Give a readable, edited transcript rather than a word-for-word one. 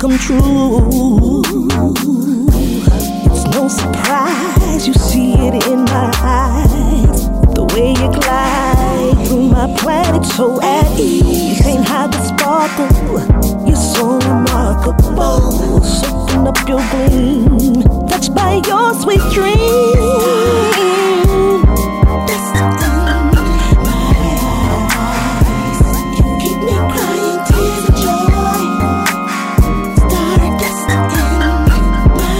come true. It's no surprise you see it in my eyes. The way you glide through my planet so at ease. Can't hide the sparkle, you're so remarkable.